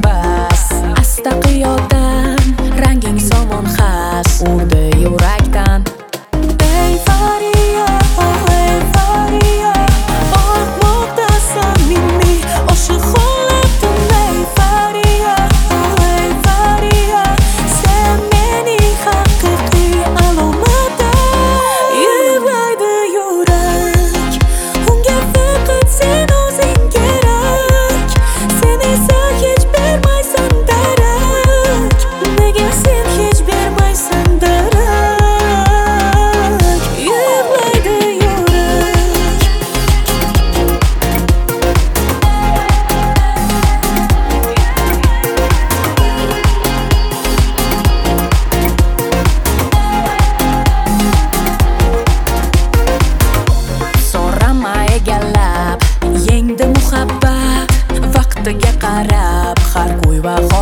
bas. Asta qiyodan ranging somon xas urdi yurakdan. Ey Fariya, oh ey Fariya, bormoqda samimiy oshiq holatdim. Ey Fariya, oh ey Fariya, sen mening haqiqiy alomatim. Yig'laydi yurak, unga faqat sen o'zing kerak. Sen esa hech bermaysan darak. Nega sen hech bermaysan darak? Yig'laydi yurak. So'rama egallab, yengdi muhabbat. Vaqtiga qarab har kuy va